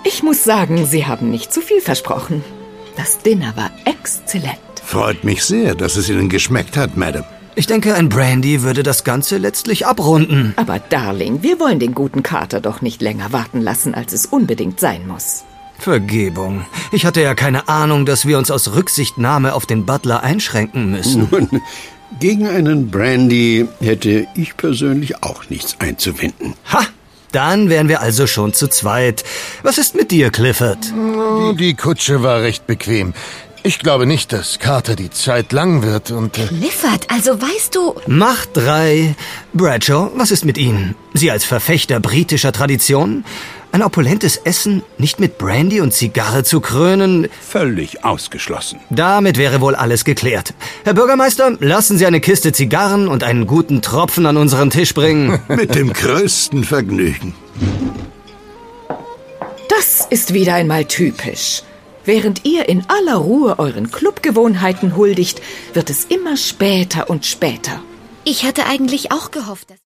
Ich muss sagen, Sie haben nicht zu viel versprochen. Das Dinner war exzellent. Freut mich sehr, dass es Ihnen geschmeckt hat, Madame. Ich denke, ein Brandy würde das Ganze letztlich abrunden. Aber Darling, wir wollen den guten Kater doch nicht länger warten lassen, als es unbedingt sein muss. Vergebung. Ich hatte ja keine Ahnung, dass wir uns aus Rücksichtnahme auf den Butler einschränken müssen. Nun, gegen einen Brandy hätte ich persönlich auch nichts einzuwenden. Ha! Dann wären wir also schon zu zweit. Was ist mit dir, Clifford? Die Kutsche war recht bequem. Ich glaube nicht, dass Carter die Zeit lang wird und... Clifford, also weißt du... Macht 3. Bradshaw, was ist mit Ihnen? Sie als Verfechter britischer Traditionen? Ein opulentes Essen nicht mit Brandy und Zigarre zu krönen? Völlig ausgeschlossen. Damit wäre wohl alles geklärt. Herr Bürgermeister, lassen Sie eine Kiste Zigarren und einen guten Tropfen an unseren Tisch bringen. Mit dem größten Vergnügen. Das ist wieder einmal typisch. Während ihr in aller Ruhe euren Clubgewohnheiten huldigt, wird es immer später und später. Ich hatte eigentlich auch gehofft, dass...